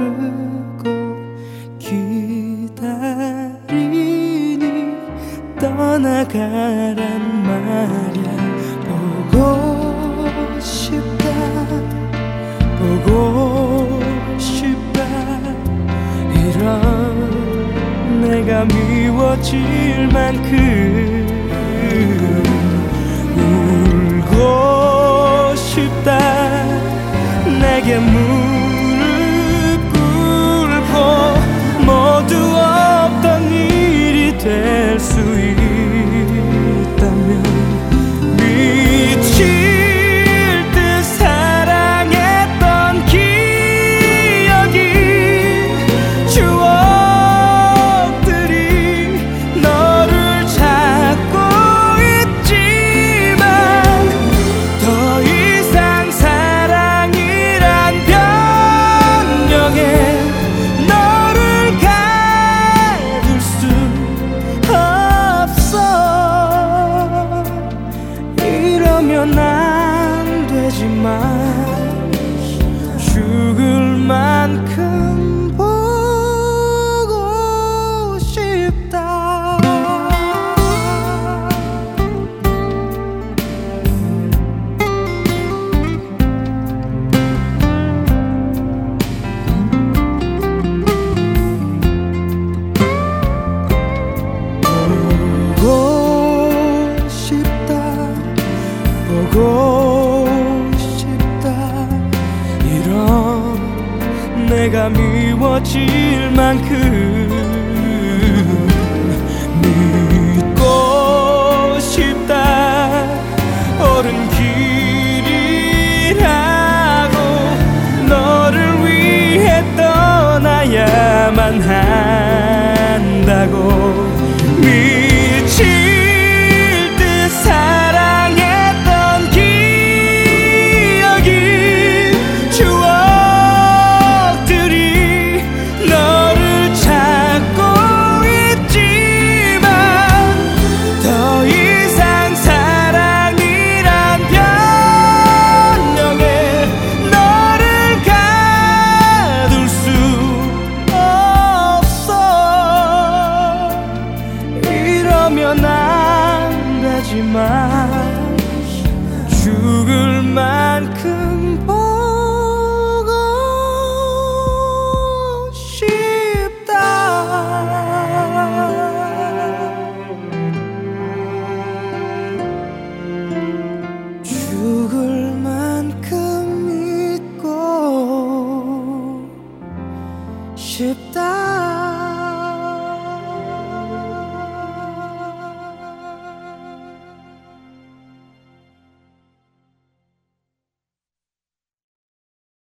모르고 기다리니 떠나가란 말야. 보고 싶다 보고 싶다 이런 내가 미워질 만큼 울고 싶다. 내게 무릎 꿇고 모두 없던 일이 될 수 있다면 미칠 듯 사랑했던 기억이 추억들이 너를 찾고 있지만 더 이상 사랑이란 변명에 너를 가둘 수 없어. 이러면 안 되지만 죽을 만큼 보고 싶다. 보고 싶다 보고 싶다 이런 내가 미워질 만큼 믿고 싶다. 옳은 길이라고 너를 위해 떠나야만 한다고